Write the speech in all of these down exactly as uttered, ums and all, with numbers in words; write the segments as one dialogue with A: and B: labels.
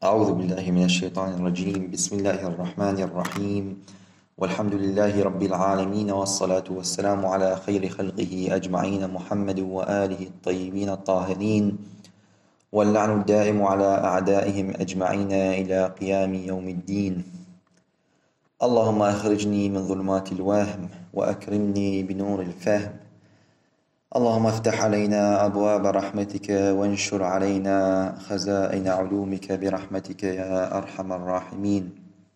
A: أعوذ بالله من الشيطان الرجيم. بسم الله الرحمن الرحيم، والحمد لله رب العالمين، والصلاة والسلام على خير خلقه أجمعين، محمد وآله الطيبين الطاهرين، واللعن الدائم على أعدائهم أجمعين إلى قيام يوم الدين. اللهم أخرجني من ظلمات الوهم وأكرمني بنور الفهم. اللهم افتح علينا أبواب رحمتك وانشر علينا خزائن علومك برحمتك يا أرحم الراحمين.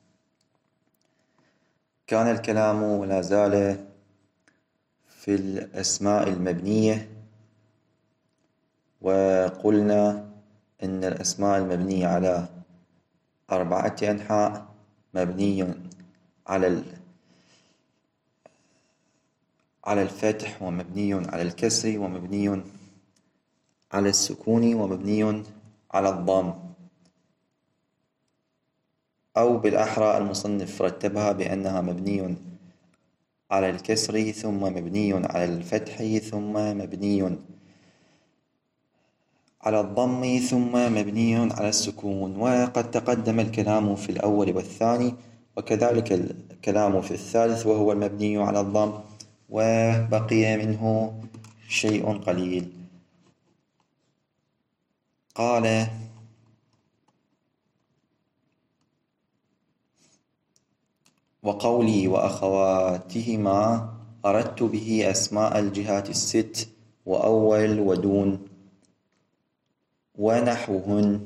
A: كان الكلام ولا زال في الأسماء المبنية، وقلنا إن الأسماء المبنية على أربعة أنحاء: مبني على على الفتح، ومبني على الكسر، ومبني على السكون، ومبني على الضم، أو بالأحرى المصنف رتبها بأنها مبني على الكسر، ثم مبني على الفتح، ثم مبني على الضم، ثم مبني على السكون. وقد تقدم الكلام في الأول والثاني، وكذلك الكلام في الثالث وهو المبني على الضم، وبقي منه شيء قليل. قال: وقولي وأخواتهما أردت به أسماء الجهات الست، وأول ودون ونحوهن.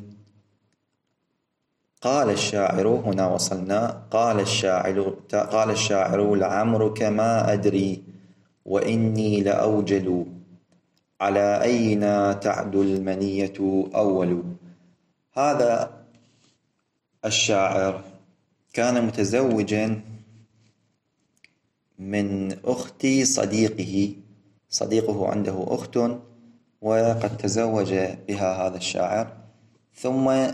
A: قال الشاعر، هنا وصلنا، قال الشاعر قال الشاعر لعمرك ما أدري وإني لأوجل، على أينا تعدو المنية أول. هذا الشاعر كان متزوجا من أخت صديقه، صديقه عنده أخت، وقد تزوج بها هذا الشاعر، ثم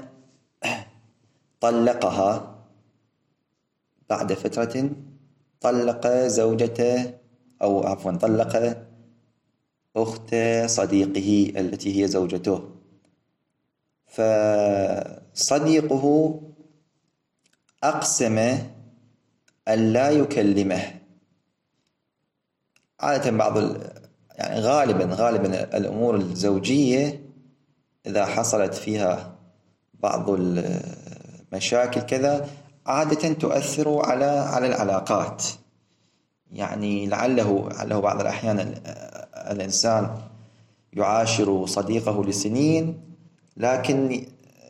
A: طلقها بعد فترة. طلق زوجته، أو عفوا طلق أخت صديقه التي هي زوجته. فصديقه أقسم أن لا يكلمه. عادة بعض يعني غالبا غالبا الأمور الزوجية إذا حصلت فيها بعض المشاكل كذا عادة تؤثر على على العلاقات. يعني لعله لعله بعض الأحيان الإنسان يعاشر صديقه لسنين، لكن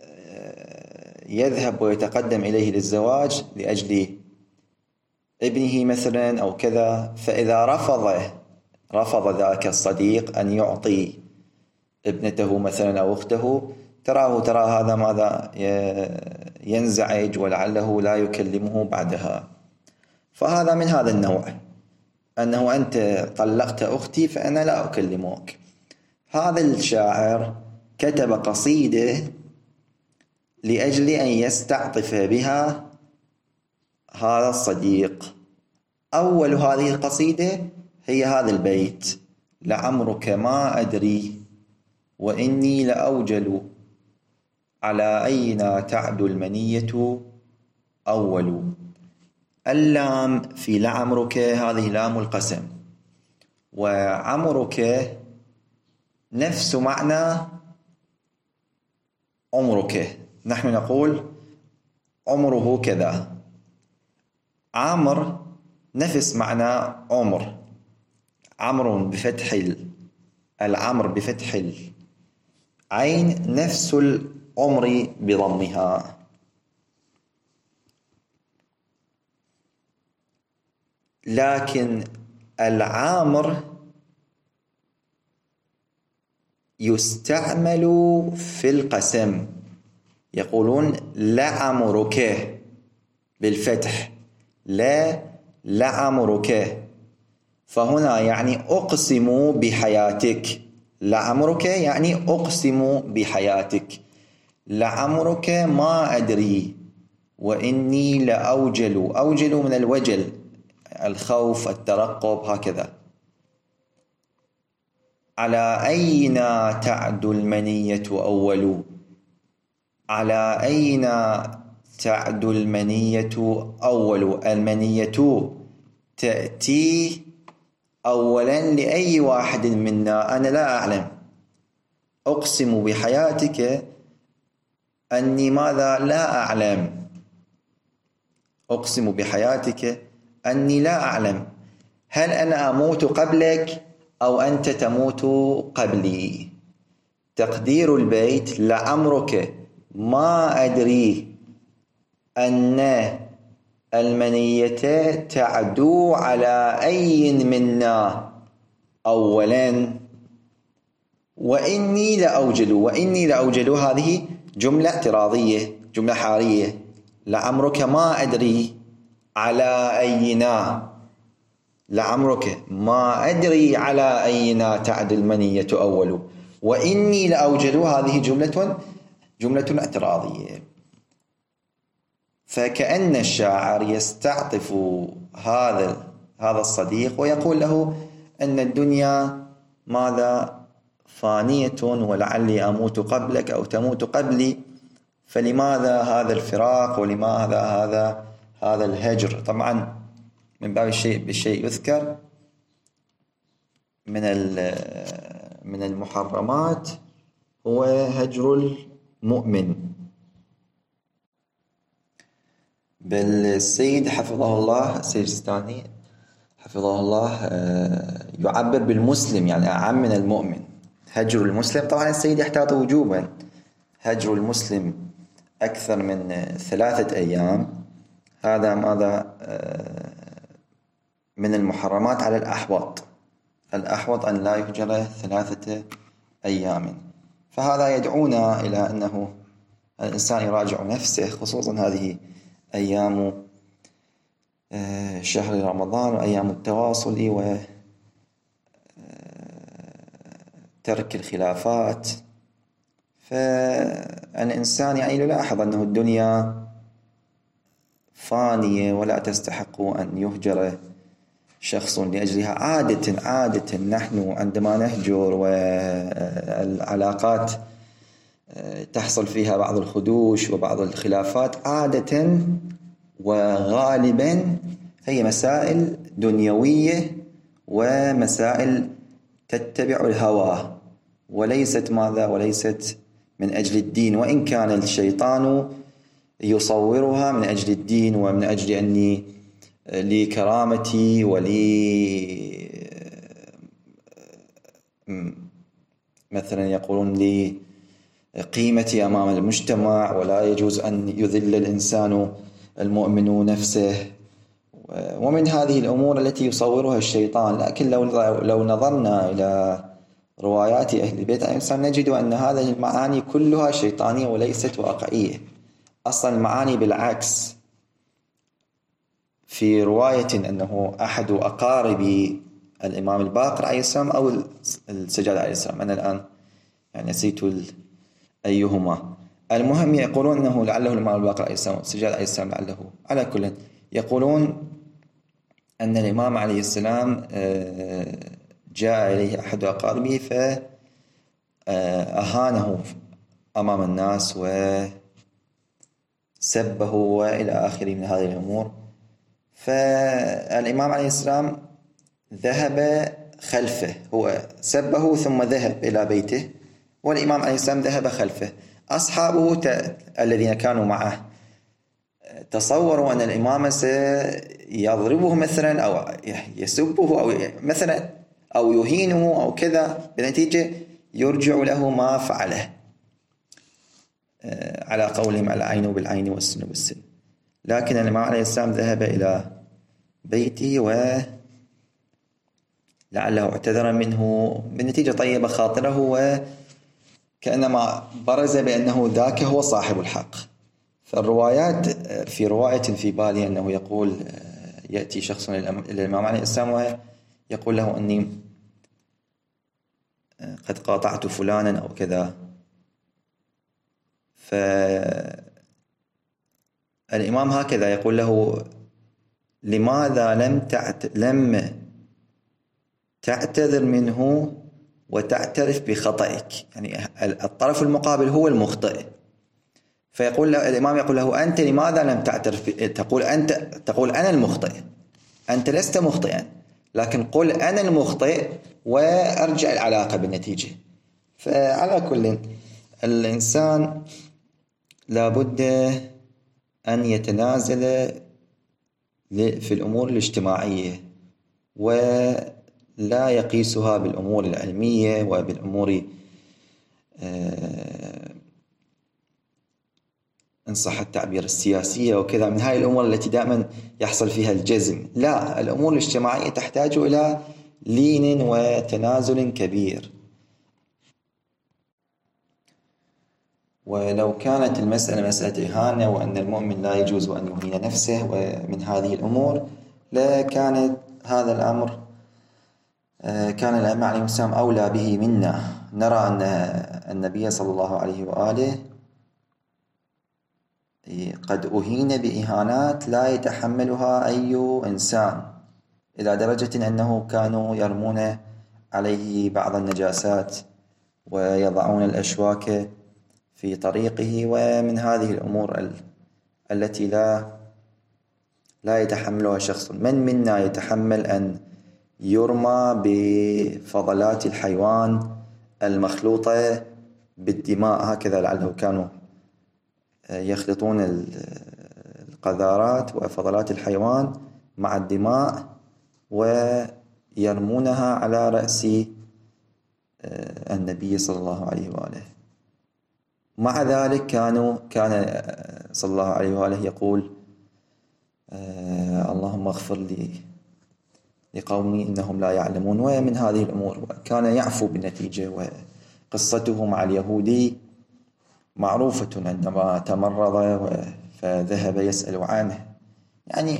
A: يذهب ويتقدم إليه للزواج لأجل ابنه مثلا أو كذا، فإذا رفض رفض ذاك الصديق أن يعطي ابنته مثلا أو أخته، تراه ترى هذا ماذا ينزعج، ولعله لا يكلمه بعدها. فهذا من هذا النوع، أنه أنت طلقت أختي فأنا لا أكلمك. هذا الشاعر كتب قصيدة لأجل أن يستعطف بها هذا الصديق. أول هذه القصيدة هي هذا البيت: لعمرك ما أدري وإني لأوجل، على أينا تعدو المنية أول. اللام في لعمرك هذه لام القسم، وعمرك نفس معنى عمرك. نحن نقول عمره كذا. عمر نفس معنى عمر. عمر بفتح العمر بفتح العين، نفس العمر بضمها. لكن العامر يستعمل في القسم، يقولون لعمرك بالفتح، لا لعمرك. فهنا يعني أقسم بحياتك. لعمرك يعني أقسم بحياتك. لعمرك ما أدري وإني لأوجل. أوجل من الوجل، الخوف، الترقب، هكذا. على أين تعدو المنية أول. على أين تعدو المنية أول؟ المنية تأتي أولا لأي واحد منا، أنا لا أعلم. أقسم بحياتك أني ماذا لا أعلم. أقسم بحياتك أني لا أعلم. هل أنا أموت قبلك أو أنت تموت قبلي؟ تقدير البيت: لعمرك ما أدري أن المنية تعدو على أي منا أولا، وإني لأوجل. وإني لأوجل هذه جملة اعتراضية، جملة حالية. لعمرك ما أدري على أينا، لعمرك ما أدري على أينا تعد المنية أول، وإني لأوجل هذه جملة جملة اعتراضية. فكأن الشاعر يستعطف هذا هذا الصديق ويقول له أن الدنيا ماذا فانية، ولعلي أموت قبلك أو تموت قبلي، فلماذا هذا الفراق ولماذا هذا هذا الهجر؟ طبعا من باب الشيء بالشيء يذكر. من من المحرمات هو هجر المؤمن. بل السيد حفظه الله، السيد السيستاني حفظه الله، يعبر بالمسلم، يعني أعم من المؤمن. هجر المسلم، طبعا السيد يحتاط وجوبا. هجر المسلم أكثر من ثلاثة أيام هذا ماذا من المحرمات على الأحوط. الأحوط أن لا يهجر ثلاثة أيام. فهذا يدعونا إلى أنه الإنسان يراجع نفسه، خصوصا هذه أيام شهر رمضان وأيام التواصل وترك الخلافات. فالإنسان يعني يلاحظ أنه الدنيا فانية ولا تستحق أن يهجر شخص لأجلها. عادة عادة نحن عندما نهجر والعلاقات تحصل فيها بعض الخدوش وبعض الخلافات، عادة وغالبا هي مسائل دنيوية ومسائل تتبع الهوى، وليست ماذا وليست من أجل الدين، وإن كان الشيطان يصورها من أجل الدين ومن أجل أني لي كرامتي ولي مثلا يقولون لي قيمتي أمام المجتمع، ولا يجوز أن يذل الإنسان المؤمن نفسه، ومن هذه الأمور التي يصورها الشيطان. لكن لو لو نظرنا إلى روايات أهل البيت الإنسان نجد أن هذه المعاني كلها شيطانية وليست واقعية. أصلا المعاني بالعكس. في رواية أنه أحد أقارب الإمام الباقر عليه السلام أو السجاد عليه السلام، أنا الآن يعني نسيت أيهما، المهم يقولون أنه لعله الإمام الباقر عليه السلام والسجاد عليه السلام لعله، على كل يقولون أن الإمام عليه السلام جاء إليه أحد أقاربه فأهانه أمام الناس وسبه وإلى آخره من هذه الأمور. فالإمام عليه السلام ذهب خلفه، هو سبه ثم ذهب إلى بيته، والإمام عليه السلام ذهب خلفه. أصحابه ت... الذين كانوا معه تصوروا أن الإمام سيضربه مثلا أو يسبه أو مثلا أو يهينه أو كذا، بنتيجة يرجع له ما فعله، على قولهم العين بالعين والسن بالسن. لكن الإمام عليه السلام ذهب إلى بيته ولعله اعتذر منه، بالنتيجة طيب خاطره، وكأنما برز بأنه ذاك هو صاحب الحق. فالروايات، في رواية في بالي أنه يقول يأتي شخص إلى الإمام عليه السلام ويقول له أني قد قاطعت فلانا أو كذا، فالإمام هكذا يقول له: لماذا لم تعت... لم تعتذر منه وتعترف بخطئك؟ يعني الطرف المقابل هو المخطئ، فيقول الإمام يقول له: أنت لماذا لم تعترف؟ تقول أنت تقول أنا المخطئ، أنت لست مخطئا، لكن قل أنا المخطئ وأرجع العلاقة بالنتيجة. فعلى كل، الإنسان لابد أن يتنازل في الأمور الاجتماعية ولا يقيسها بالأمور العلمية وبالأمور إن صح التعبير السياسية وكذا، من هاي الأمور التي دائما يحصل فيها الجزم. لا، الأمور الاجتماعية تحتاج إلى لين وتنازل كبير. ولو كانت المسألة مسألة إهانة وأن المؤمن لا يجوز أن يهين نفسه ومن هذه الأمور، لكانت هذا الأمر كان الأئمة عليهم السلام أولى به منا. نرى أن النبي صلى الله عليه وآله قد أهين بإهانات لا يتحملها أي إنسان، إلى درجة أنه كانوا يرمون عليه بعض النجاسات ويضعون الأشواك في طريقه، ومن هذه الأمور التي لا لا يتحملها شخص. من منا يتحمل أن يرمى بفضلات الحيوان المخلوطة بالدماء هكذا؟ لعله كانوا يخلطون القذارات وفضلات الحيوان مع الدماء ويرمونها على رأس النبي صلى الله عليه وآله. مع ذلك كانوا كان صلى الله عليه وآله يقول: اللهم اغفر لي لقومي إنهم لا يعلمون، ومن هذه الأمور. كان يعفو بالنتيجة. وقصته مع اليهودي معروفة، عندما تمرض فذهب يسأل عنه. يعني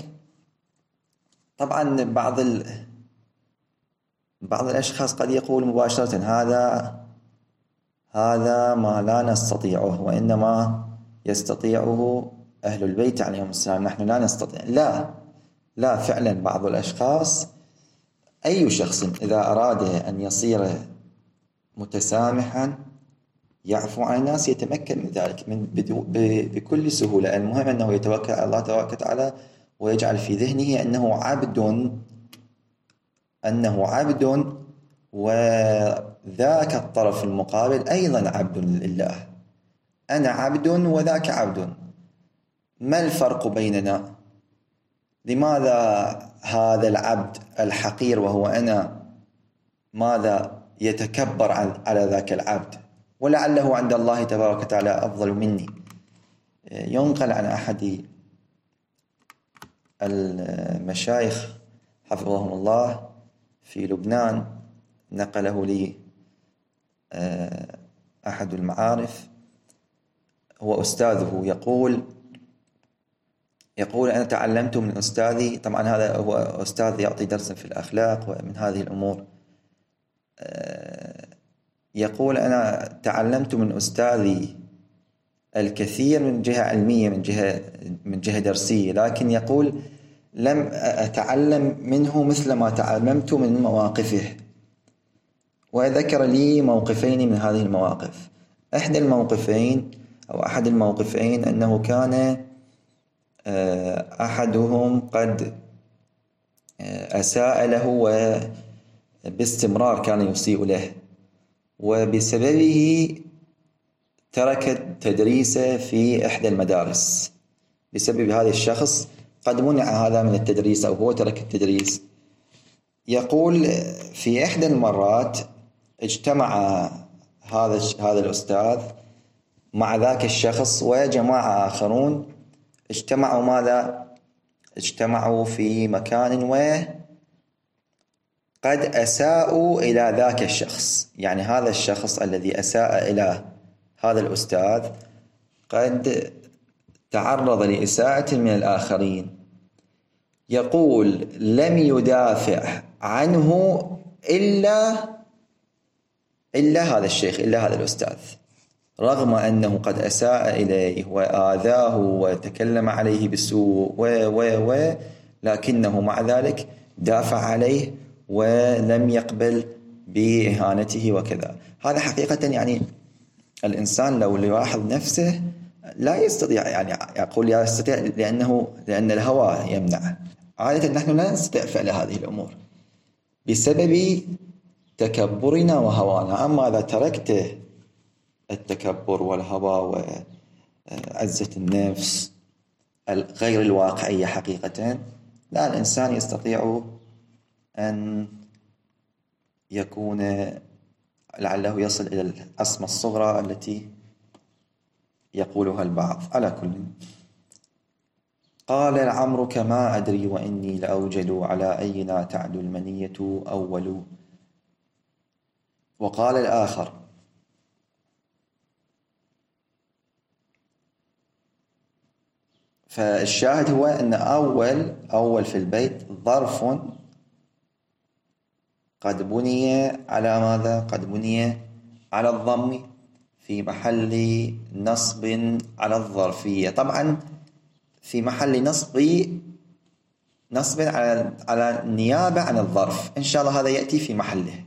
A: طبعا بعض ال... بعض الأشخاص قد يقول مباشرة: هذا هذا ما لا نستطيعه، وإنما يستطيعه أهل البيت عليهم السلام، نحن لا نستطيع. لا لا فعلا بعض الأشخاص، أي شخص إذا أراد أن يصير متسامحا يعفو عن الناس يتمكن من ذلك من بكل سهولة. المهم أنه يتوكل على الله تبارك وتعالى ويجعل في ذهنه أنه عبد أنه عبد وذاك الطرف المقابل أيضا عبد لله. أنا عبد وذاك عبد، ما الفرق بيننا؟ لماذا هذا العبد الحقير وهو أنا ماذا يتكبر على ذاك العبد، ولعله عند الله تبارك وتعالى أفضل مني؟ ينقل عن أحد المشايخ حفظهم الله في لبنان، نقله لي أحد المعارف، هو أستاذه، يقول يقول أنا تعلمت من أستاذي. طبعا هذا هو أستاذ يعطي درسا في الأخلاق ومن هذه الأمور. يقول أنا تعلمت من أستاذي الكثير من جهة علمية، من جهة من جهة درسية، لكن يقول لم أتعلم منه مثل ما تعلمت من مواقفه. وذكر لي موقفين من هذه المواقف. إحدى الموقفين أو أحد الموقفين أنه كان أحدهم قد أساء له وباستمرار كان يسيء له، وبسببه ترك التدريس في إحدى المدارس. بسبب هذا الشخص قد منع هذا من التدريس أو هو ترك التدريس. يقول في إحدى المرات اجتمع هذا هذا الأستاذ مع ذاك الشخص وجماعة آخرون، اجتمعوا ماذا؟ اجتمعوا في مكان وقد أساءوا إلى ذاك الشخص. يعني هذا الشخص الذي أساء إلى هذا الأستاذ قد تعرض لإساءة من الآخرين. يقول لم يدافع عنه إلا إلا هذا الشيخ، إلا هذا الأستاذ، رغم أنه قد أساء إليه وآذاه وتكلم عليه بالسوء و و و لكنه مع ذلك دافع عليه ولم يقبل بإهانته وكذا. هذا حقيقة يعني الإنسان لو يلاحظ نفسه لا يستطيع، يعني يقول لا يستطيع لأنه لأن الهوى يمنع. عادة نحن لا نستطيع فعل هذه الأمور بسبب تكبرنا وهوانا. أما إذا تركت التكبر والهوى وعزة النفس غير الواقعية حقيقة، لا، الإنسان يستطيع أن يكون لعله يصل إلى العصمة الصغرى التي يقولها البعض. على كل، قال لعمرك ما أدري وإني لأوجد على أينا تعدو المنية أول. وقال الآخر: فالشاهد هو أن أول أول في البيت ظرف قد بني على ماذا؟ قد بني على الضم في محل نصب على الظرفية. طبعا في محل نصب نصب على على النيابة عن الظرف، إن شاء الله هذا يأتي في محله.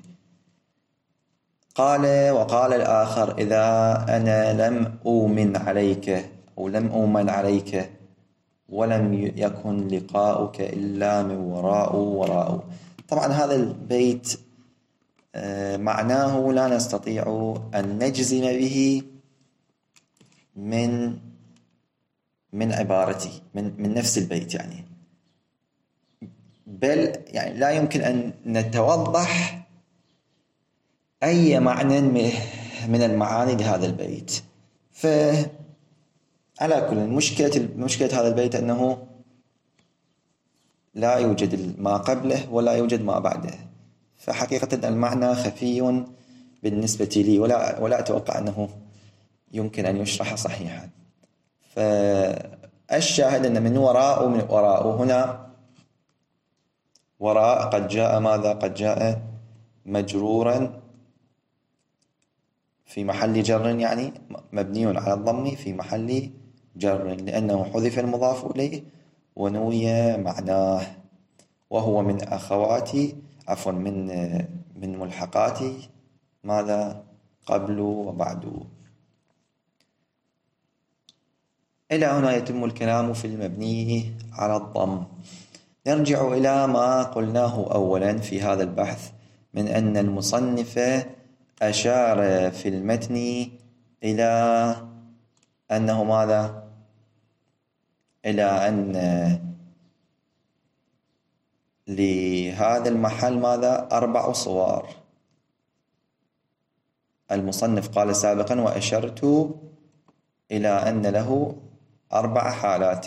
A: قال: وقال الآخر: إذا أنا لم أؤمن عليك أو لم أؤمن عليك ولم يكن لقاؤك إلا من وراء وراء. طبعا هذا البيت معناه لا نستطيع أن نجزم به من من عبارته من من نفس البيت، يعني بل يعني لا يمكن أن نتوضح أي معنى من المعاني لهذا البيت. فعلى كل، مشكلة مشكلة هذا البيت أنه لا يوجد ما قبله ولا يوجد ما بعده، فحقيقة المعنى خفي بالنسبة لي، ولا ولا أتوقع أنه يمكن أن يشرح صحيحا. فالشاهد أن من وراء ومن وراء هنا وراء قد جاء ماذا؟ قد جاء مجرورا في محل جر، يعني مبني على الضم في محل جر، لأنه حذف المضاف إليه ونوي معناه، وهو من أخواتي عفوا من من ملحقات ماذا؟ قبل وبعد. إلى هنا يتم الكلام في المبني على الضم. نرجع إلى ما قلناه أولا في هذا البحث من أن المصنف أشار في المتن إلى أنه ماذا؟ إلى أن لهذا المحل ماذا؟ أربع صور. المصنف قال سابقا: وأشرت إلى أن له أربع حالات.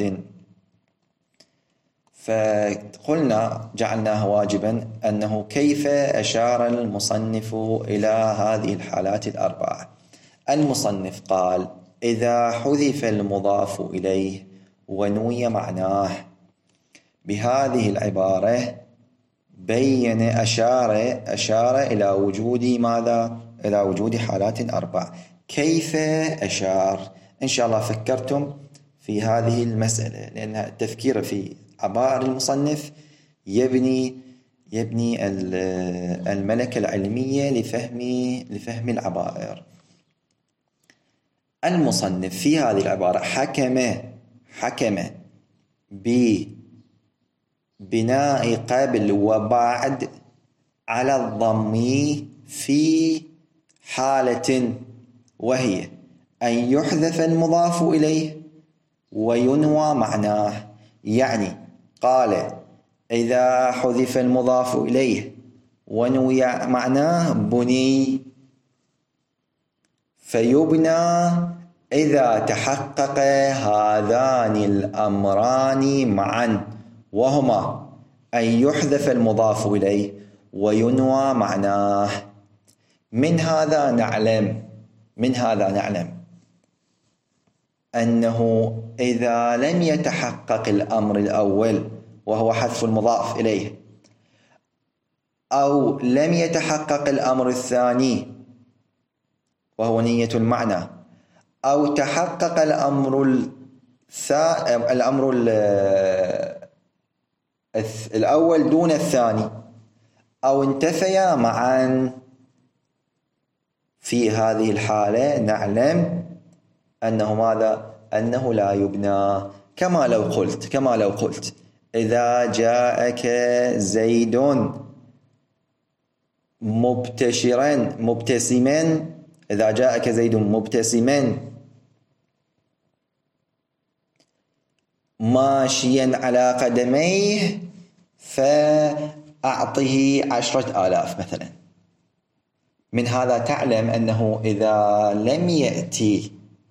A: فقلنا جعلناها واجبا أنه كيف أشار المصنف إلى هذه الحالات الأربعة. المصنف قال: إذا حذف المضاف إليه ونوي معناه بهذه العبارة بين أشار أشار إلى وجود ماذا؟ إلى وجود حالات أربع. كيف أشار؟ إن شاء الله فكرتم في هذه المسألة، لأن التفكير في عبارة المصنف يبني يبني الملكة العلمية لفهم لفهم العبائر. المصنف في هذه العبارة حكم حكم ببناء قبل وبعد على الضم في حالة، وهي أن يحذف المضاف إليه وينوى معناه. يعني قال: إذا حذف المضاف إليه ونوي معناه بني، فيبنى إذا تحقق هذان الأمران معا، وهما أن يحذف المضاف إليه وينوى معناه. من هذا نعلم من هذا نعلم أنه إذا لم يتحقق الأمر الأول وهو حذف المضاف إليه، أو لم يتحقق الأمر الثاني وهو نية المعنى، أو تحقق الأمر الثا... الأمر الأول دون الثاني، أو انتفيا معا، في هذه الحالة نعلم أنه ماذا؟ أنه لا يبنى. كما لو قلت كما لو قلت إذا جاءك زيد مبتشرا مبتسما، إذا جاءك زيد مبتسما ماشيا على قدميه فأعطه عشرة آلاف مثلا. من هذا تعلم أنه إذا لم يأتي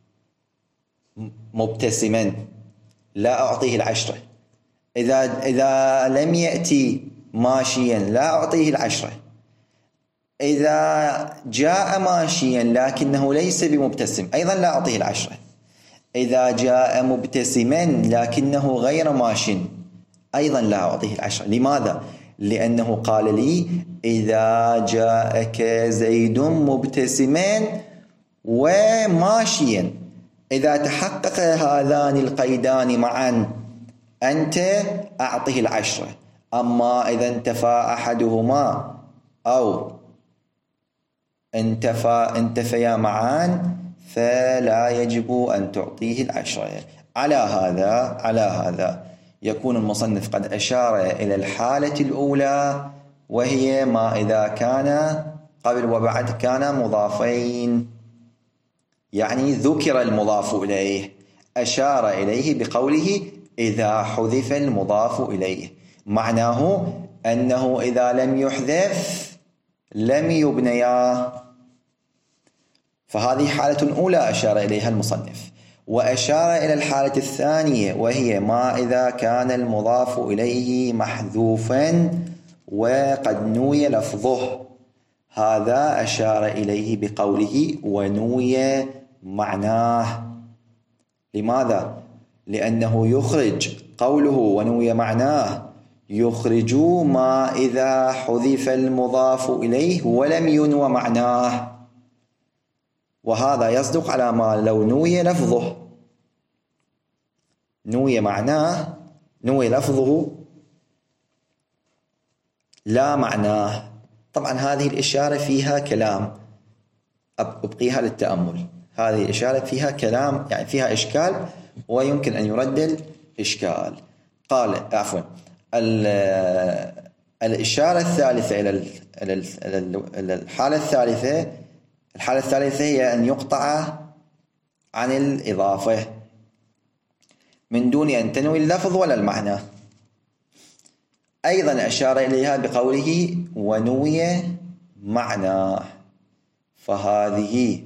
A: مبتسما لا أعطيه العشرة، إذا إذا لم يأتي ماشيا لا أعطيه العشرة، إذا جاء ماشيا لكنه ليس بمبتسم أيضا لا أعطيه العشرة، إذا جاء مبتسما لكنه غير ماش أيضا لا أعطيه العشرة. لماذا؟ لأنه قال لي إذا جاءك زيد مبتسما وماشيا، إذا تحقق هذان القيدان معا أنت أعطيه العشرة. أما إذا انتفى أحدهما أو انتفى انتفيا معا فلا يجب أن تعطيه العشرة. على هذا على هذا يكون المصنف قد أشار إلى الحالة الأولى، وهي ما إذا كان قبل وبعد كان مضافين، يعني ذكر المضاف إليه، أشار إليه بقوله إذا حذف المضاف إليه، معناه أنه إذا لم يحذف لم يبنيا. فهذه حالة أولى أشار إليها المصنف. وأشار إلى الحالة الثانية وهي ما إذا كان المضاف إليه محذوفا وقد نوي لفظه، هذا أشار إليه بقوله ونوي معناه. لماذا؟ لأنه يخرج قوله ونوي معناه يخرج ما إذا حذف المضاف إليه ولم ينوى معناه، وهذا يصدق على ما لو نوي لفظه. نوي معناه نوي لفظه لا معناه. طبعا هذه الإشارة فيها كلام أبقيها للتأمل. هذه الإشارة فيها كلام، يعني فيها إشكال ويمكن أن يرد الإشكال. قال عفوا الإشارة الثالثة إلى الحالة الثالثة الحالة الثالثة هي أن يقطع عن الإضافة من دون أن تنوي اللفظ ولا المعنى. أيضا أشار إليها بقوله ونوي معناه، فهذه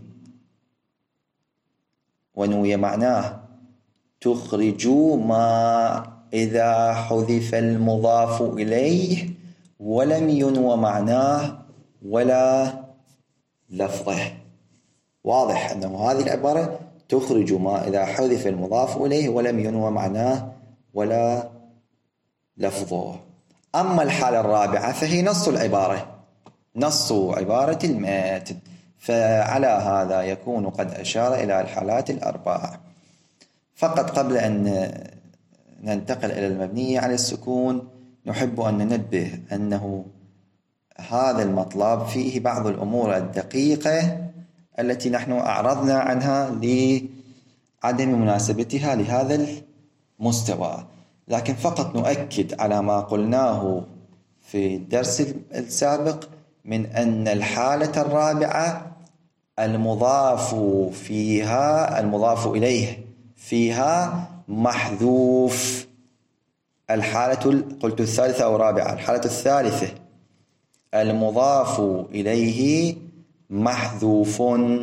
A: ونوي معناه تخرج ما إذا حذف المضاف إليه ولم ينوى معناه ولا لفظه. واضح أنه هذه العبارة تخرج ما إذا حذف المضاف إليه ولم ينوى معناه ولا لفظه. أما الحالة الرابعة فهي نص العبارة، نص عبارة المتن، فعلى هذا يكون قد أشار إلى الحالات الأربعة. فقط قبل أن ننتقل إلى المبنية على السكون نحب أن ننبه أنه هذا المطلب فيه بعض الأمور الدقيقة التي نحن أعرضنا عنها لعدم مناسبتها لهذا المستوى، لكن فقط نؤكد على ما قلناه في الدرس السابق من أن الحالة الرابعة المضاف فيها المضاف إليه فيها محذوف. الحالة قلت الثالثة أو الرابعة، الحالة الثالثة المضاف إليه محذوف،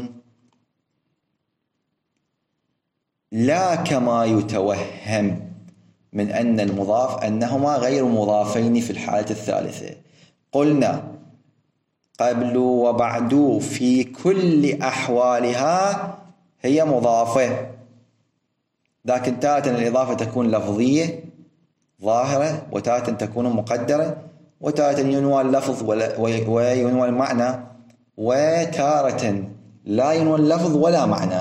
A: لا كما يتوهم من أن المضاف أنهما غير مضافين في الحالة الثالثة. قلنا قبل وبعد في كل أحوالها هي مضافة، لكن تارة الإضافة تكون لفظية ظاهرة، وتارة تكون مقدرة، وتارة ينوى اللفظ وينوى المعنى، وتارة لا ينوى اللفظ ولا معنى،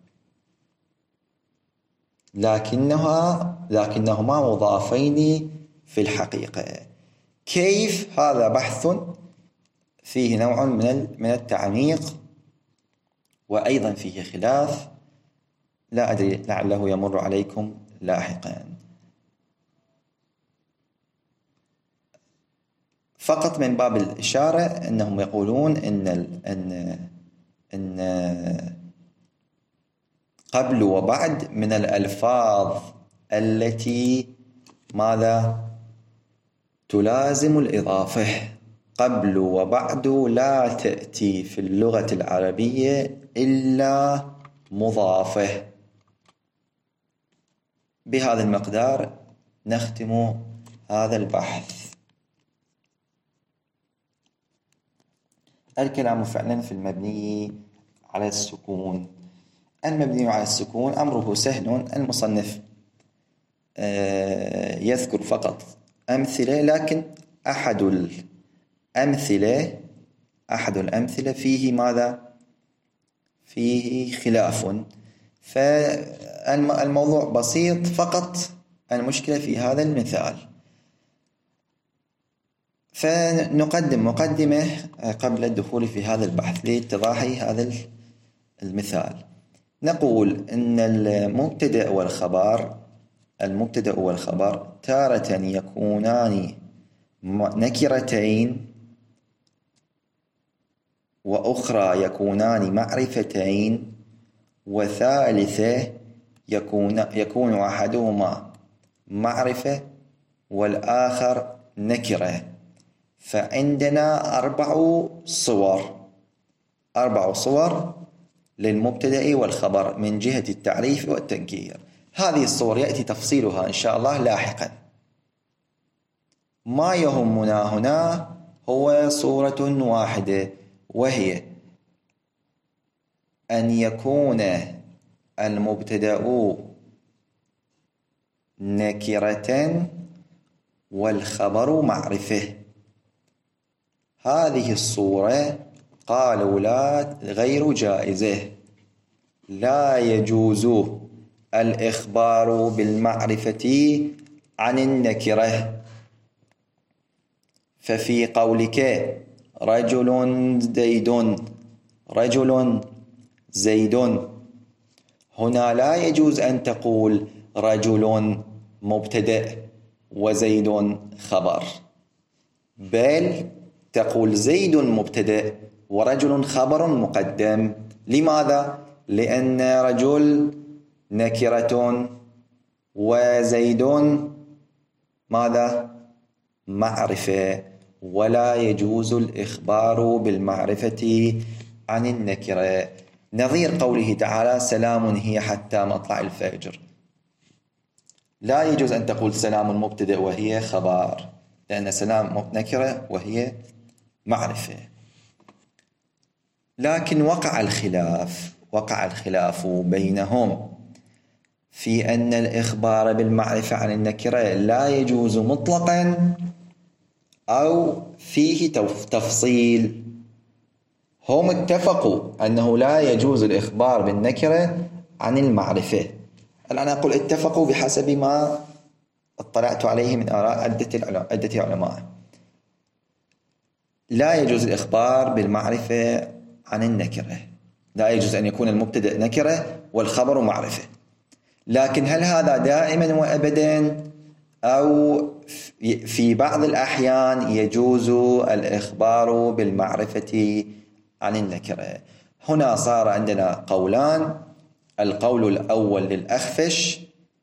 A: لكنها لكنهما مضافين في الحقيقة. كيف؟ هذا بحث فيه نوع من من التعميق، وأيضا فيه خلاف لا أدري لعله يمر عليكم لاحقا. فقط من باب الإشارة أنهم يقولون إن إن إن قبل وبعد من الألفاظ التي ماذا تلازم الإضافة. قبل وبعد لا تأتي في اللغة العربية إلا مضافة. بهذا المقدار نختم هذا البحث. الكلام فعلا في المبني على السكون. المبني على السكون أمره سهل. المصنف يذكر فقط أمثلة، لكن أحد الأمثلة أحد الأمثلة فيه ماذا؟ فيه خلاف. فالموضوع بسيط، فقط المشكلة في هذا المثال. فنقدم مقدمة قبل الدخول في هذا البحث لاتضاح هذا المثال. نقول إن المبتدأ والخبر المبتدأ والخبر تارة يكونان نكرتين، وأخرى يكونان معرفتين، وثالثة يكون يكون أحدهما معرفة والآخر نكرة. فعندنا أربع صور أربع صور للمبتدأ والخبر من جهة التعريف والتنكير. هذه الصور يأتي تفصيلها إن شاء الله لاحقا. ما يهمنا هنا هو صورة واحدة، وهي أن يكون المبتدأ نكرة والخبر معرفة. هذه الصورة قالوا لا غير جائزة، لا يجوز الإخبار بالمعرفة عن النكرة. ففي قولك رجل زيد رجل زيد هنا لا يجوز أن تقول رجل مبتدأ وزيد خبر، بل تقول زيد مبتدأ ورجل خبر مقدم. لماذا؟ لأن رجل نكرة وزيد ماذا؟ معرفة، ولا يجوز الإخبار بالمعرفة عن النكرة. نظير قوله تعالى سلام هي حتى مطلع الفجر. لا يجوز أن تقول سلام مبتدأ وهي خبر، لأن سلام نكرة وهي معرفة. لكن وقع الخلاف وقع الخلاف بينهم في أن الإخبار بالمعرفة عن النكرة لا يجوز مطلقا أو فيه تفصيل. هم اتفقوا أنه لا يجوز الإخبار بالنكرة عن المعرفة. الآن أقول اتفقوا بحسب ما اطلعت عليه من آراء عدة علماء. لا يجوز الإخبار بالمعرفة عن النكرة، لا يجوز أن يكون المبتدأ نكرة والخبر معرفة. لكن هل هذا دائما وأبدا أو في بعض الأحيان يجوز الإخبار بالمعرفة عن النكرة؟ هنا صار عندنا قولان. القول الأول للأخفش،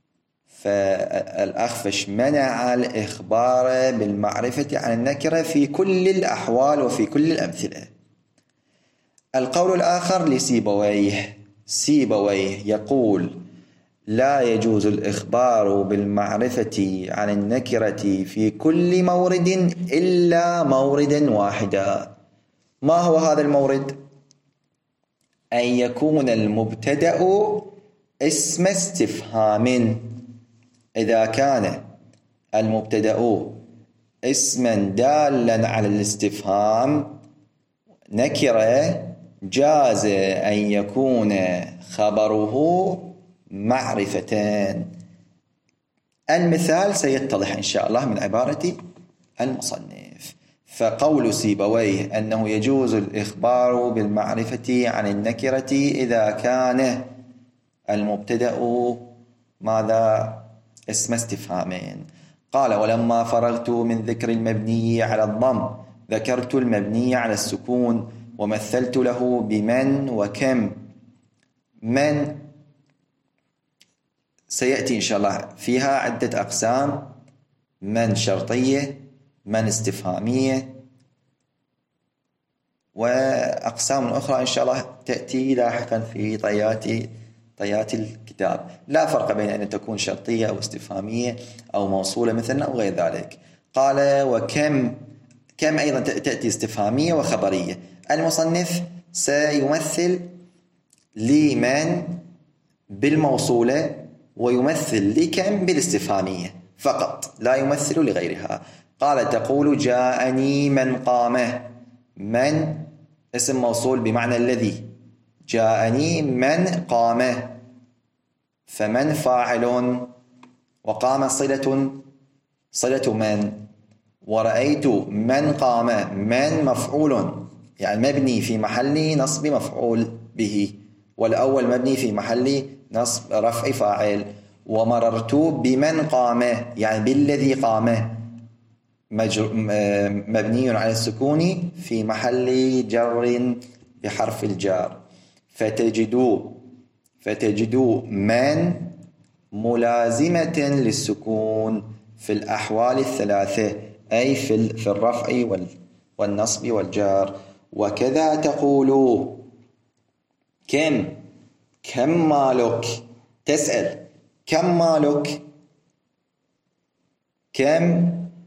A: فالأخفش منع الإخبار بالمعرفة عن النكرة في كل الأحوال وفي كل الأمثلة. القول الآخر لسيبويه سيبويه يقول لا يجوز الإخبار بالمعرفة عن النكرة في كل مورد إلا موردا واحدا. ما هو هذا المورد؟ أن يكون المبتدأ اسم استفهام. إذا كان المبتدأ اسما دالا على الاستفهام نكرة جاز أن يكون خبره معرفتان. المثال سيتضح إن شاء الله من عبارة المصنف. فقول سيبويه أنه يجوز الإخبار بالمعرفة عن النكرة إذا كان المبتدأ ماذا؟ اسم استفهامين. قال ولما فرغت من ذكر المبني على الضم ذكرت المبني على السكون ومثلت له بمن وكم. من سيأتي إن شاء الله فيها عدة أقسام: من شرطية، من استفهامية، وأقسام أخرى إن شاء الله تأتي لاحقا في طيات طيات الكتاب. لا فرق بين أن تكون شرطية أو استفهامية أو موصولة مثلنا أو غير ذلك. قال وكم، كم أيضا تأتي استفهامية وخبرية. المصنف سيمثل لمن بالموصولة ويمثل لكم بالاستفهامية فقط، لا يمثل لغيرها. قال تقول جاءني من قامه. من اسم موصول بمعنى الذي، جاءني من قامه، فمن فاعل وقام صلة صلة من، ورأيت من قام من مفعول يعني مبني في محل نصب مفعول به، والأول مبني في محل نصب رفع فاعل. ومررت بمن قامه يعني بالذي قامه مبني على السكون في محل جر بحرف الجار. فتجدوا فتجدوا من ملازمة للسكون في الأحوال الثلاثة، أي في في الرفع والنصب والجار. وكذا تقول كم، كم مالك، تسأل كم مالك. كم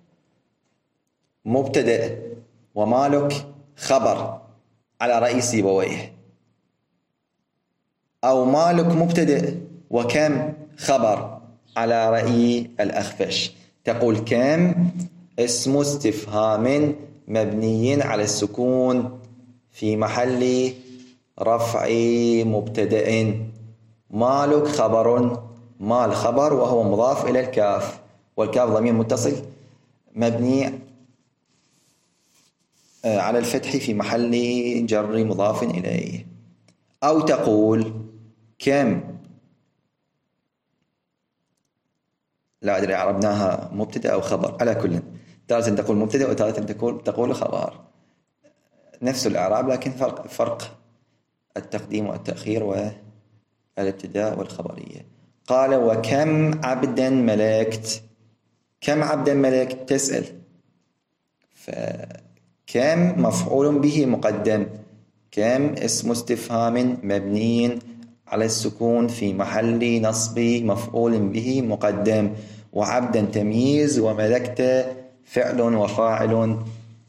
A: مبتدأ ومالك خبر على رأي سيبويه، أو مالك مبتدأ وكم خبر على رأي الأخفش. تقول كم اسم استفهام مبني على السكون في محل رفع مبتدأ، مالك خبر، مال خبر وهو مضاف إلى الكاف، والكاف ضمير متصل مبني على الفتح في محل جر مضاف إليه. أو تقول كم، لا أدري عربناها مبتدأ أو خبر، على كل تارة تقول مبتدأ وتارة تقول تقول خبر، نفس الإعراب لكن فرق فرق التقديم والتأخير والابتداء والخبرية. قال وكم عبدا ملكت. كم عبدا ملكت تسأل، فكم مفعول به مقدم، كم اسم استفهام مبني على السكون في محل نصب مفعول به مقدم، وعبدا تمييز، وملكت فعل وفاعل.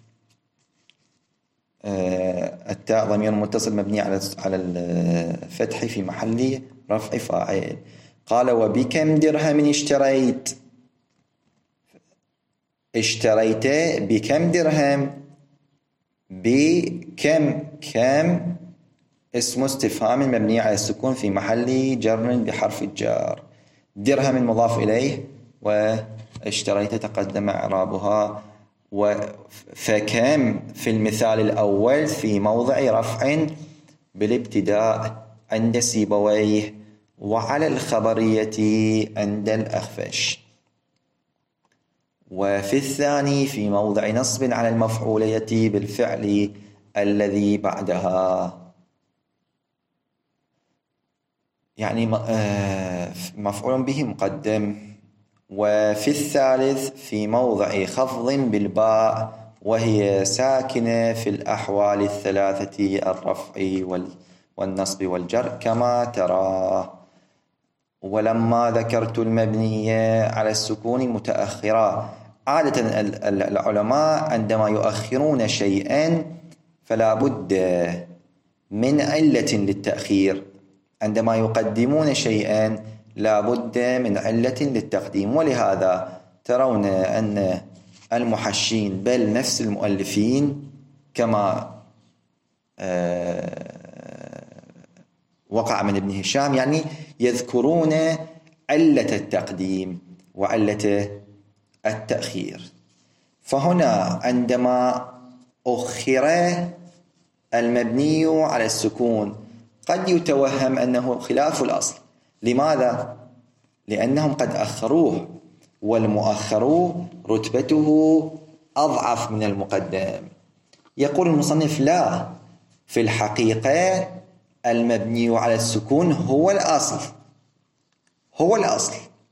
A: التاء ضمير متصل مبني على على الفتح في محل رفع فاعل. قال وبكم درهم اشتريت. اشتريت بكم درهم، بكم، كم اسم استفهام مبني على السكون في محل جر بحرف الجار، درهم مضاف إليه، واشتريت تقدم إعرابها. فكم في المثال الأول في موضع رفع بالابتداء عند سيبويه، وعلى الخبرية عند الأخفش. وفي الثاني في موضع نصب على المفعولية بالفعل الذي بعدها، يعني مفعول به مقدم. وفي الثالث في موضع خفض بالباء وهي ساكنة في الأحوال الثلاثة الرفع والنصب والجر كما ترى. ولما ذكرت المبني على السكون متأخرا، عادة العلماء عندما يؤخرون شيئا فلا بد من علة للتأخير، عندما يقدمون شيئا لا بد من علة للتقديم. ولهذا ترون أن المحشين بل نفس المؤلفين كما وقع من ابن هشام يعني يذكرون علة التقديم وعلة التأخير. فهنا عندما أخر المبني على السكون قد يتوهم أنه خلاف الأصل، لماذا؟ لأنهم قد أخروه، والمؤخر رتبته أضعف من المقدم. يقول المصنف: لا، في الحقيقة المبني على السكون هو الأصل، هو الأصل،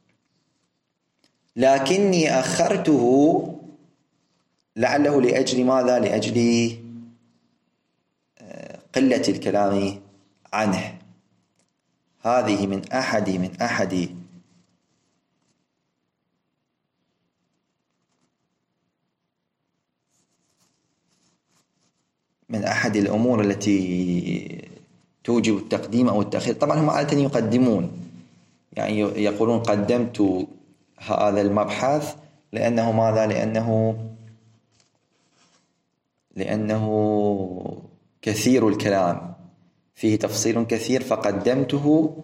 A: لكني أخرته لعله لأجل ماذا؟ لأجل قلة الكلام عنه. هذه من أحد من أحد من أحد الأمور التي توجب التقديم أو التأخير. طبعا هم عادة يقدمون، يعني يقولون قدمت هذا المبحث لأنه ماذا؟ لأنه لأنه كثير الكلام، فيه تفصيل كثير فقدمته.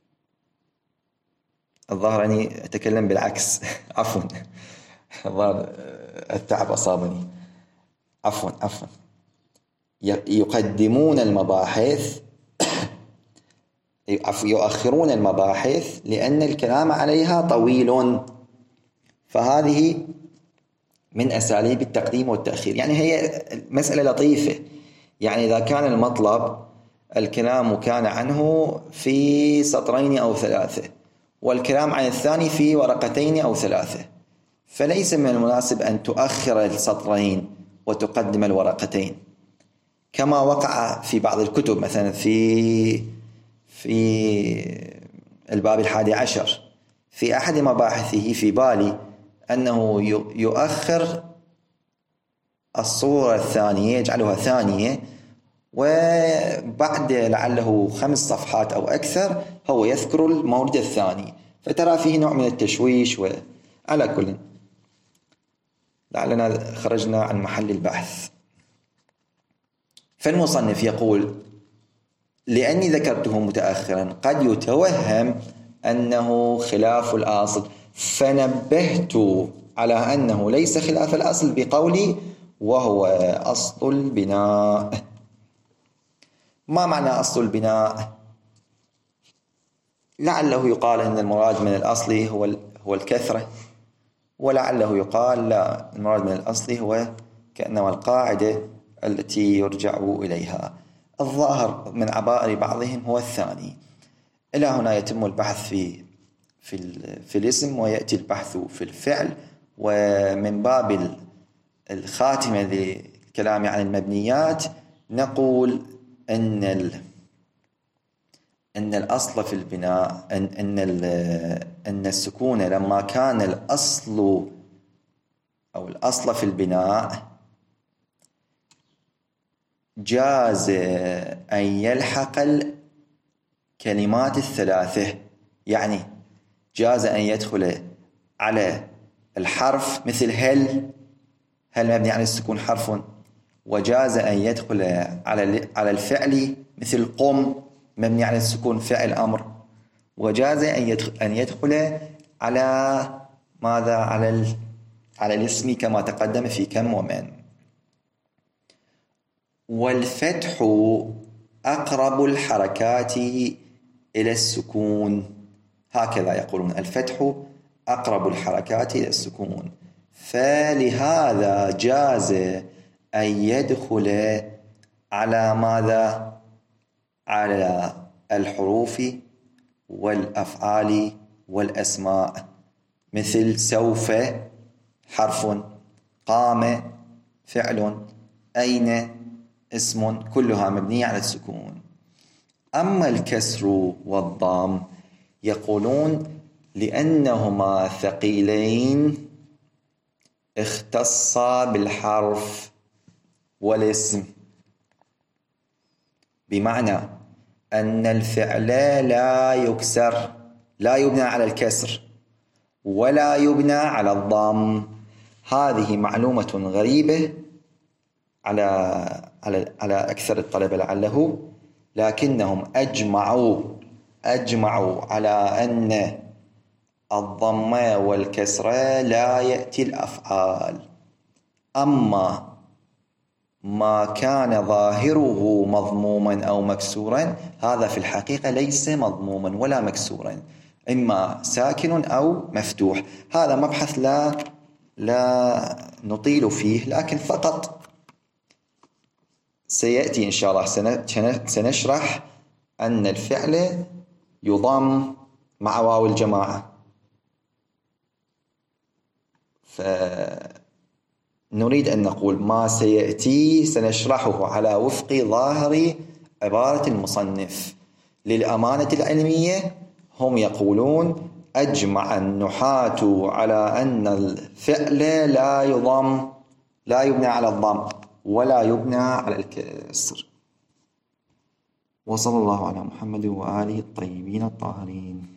A: الظاهر أني أتكلم بالعكس عفوا، الظاهر التعب أصابني، عفوا عفوا يقدمون المباحث يؤخرون المباحث لأن الكلام عليها طويل، فهذه من أساليب التقديم والتأخير. يعني هي مسألة لطيفة، يعني إذا كان المطلب الكلام كان عنه في سطرين أو ثلاثة، والكلام عن الثاني في ورقتين أو ثلاثة، فليس من المناسب أن تؤخر السطرين وتقدم الورقتين، كما وقع في بعض الكتب، مثلا في في الباب الحادي عشر في أحد مباحثه في بالي أنه يؤخر الصورة الثانية، يجعلها ثانية، وبعد لعله خمس صفحات أو أكثر هو يذكر المورد الثاني، فترى فيه نوع من التشويش. وعلى كل، لعلنا خرجنا عن محل البحث. فالمصنف يقول: لأني ذكرته متأخرا قد يتوهم أنه خلاف الأصل، فنبهت على أنه ليس خلاف الأصل بقولي وهو أصل البناء. ما معنى أصل البناء؟ لعله يقال أن المراد من الأصل هو هو الكثرة، ولعله يقال لا، المراد من الأصل هو كأنما القاعدة التي يرجع إليها. الظاهر من عبائر بعضهم هو الثاني. إلى هنا يتم البحث في في في الاسم، ويأتي البحث في الفعل. ومن باب الخاتمة للكلام عن المبنيات نقول أن ال أن الأصل في البناء أن أن أن السكون لما كان الأصل أو الأصل في البناء جاز أن يلحق الكلمات الثلاثة، يعني جاز أن يدخل على الحرف مثل هل، هل مبني على السكون حرف، وجاز أن يدخل على على الفعل مثل قم مبني على السكون فعل أمر، وجاز أن يدخل أن يدخل على ماذا؟ على ال على الاسم كما تقدم في كم ومن. والفتح أقرب الحركات إلى السكون، هكذا يقولون: الفتح أقرب الحركات إلى السكون، فلهذا جاز أن يدخل على ماذا؟ على الحروف والأفعال والأسماء، مثل سوف حرف، قام فعل، أين اسم، كلها مبنية على السكون. أما الكسر والضم يقولون لأنهما ثقيلين اختصا بالحرف والاسم، بمعنى أن الفعل لا يكسر، لا يبنى على الكسر ولا يبنى على الضم. هذه معلومة غريبة على على على أكثر الطلبة لعله، لكنهم أجمعوا أجمعوا على أن الضم والكسر لا يأتي الأفعال. أما ما كان ظاهره مضموما أو مكسورا هذا في الحقيقة ليس مضموما ولا مكسورا، إما ساكن أو مفتوح. هذا مبحث لا لا نطيل فيه، لكن فقط سيأتي إن شاء الله سنشرح أن الفعل يضم مع واو الجماعة. فنريد أن نقول ما سيأتي سنشرحه على وفق ظاهر عبارة المصنف. للأمانة العلمية هم يقولون أجمع النحاة على أن الفعل لا يضم، لا يبنى على الضم ولا يبنى على الكسر. وصلى الله على محمد وآله الطيبين الطاهرين.